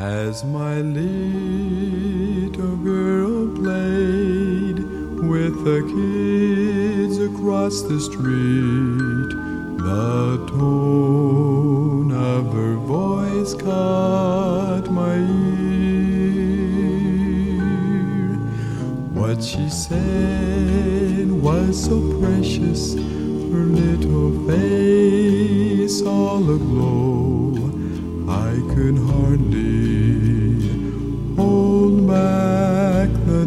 As my little girl played with the kids across the street, the tone of her voice caught my ear. What she said was so precious, her little face all aglow. I could hardly hold back the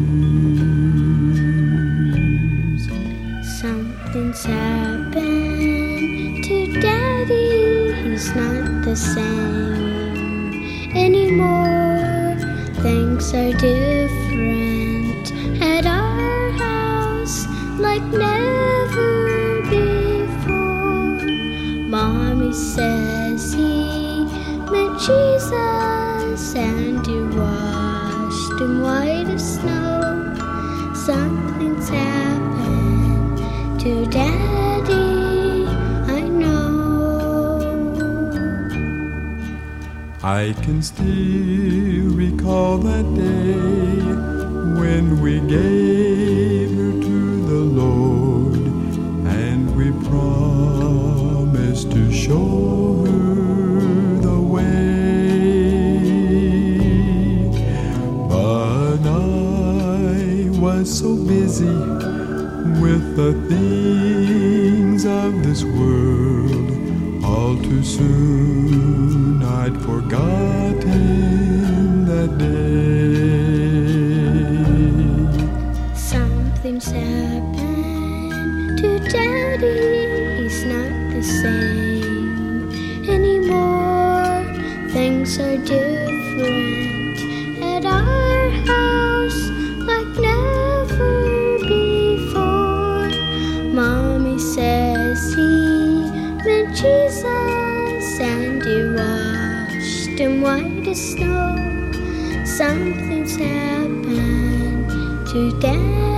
tears. Something's happened to Daddy. He's not the same anymore. Things are different at our house, like never before. Mommy says he met Jesus and he washed him white as snow. Something's happened to Daddy, I know. I can still recall that day when we gave her to the Lord, and we promised to show her the way. But I was so busy with the things of this world, all too soon I'd forgotten that day. Something's happened to Daddy. He's not the same anymore. Things are different at our house, like never before. Mommy says he met Jesus and he washed him white as snow. Something's happened to Daddy.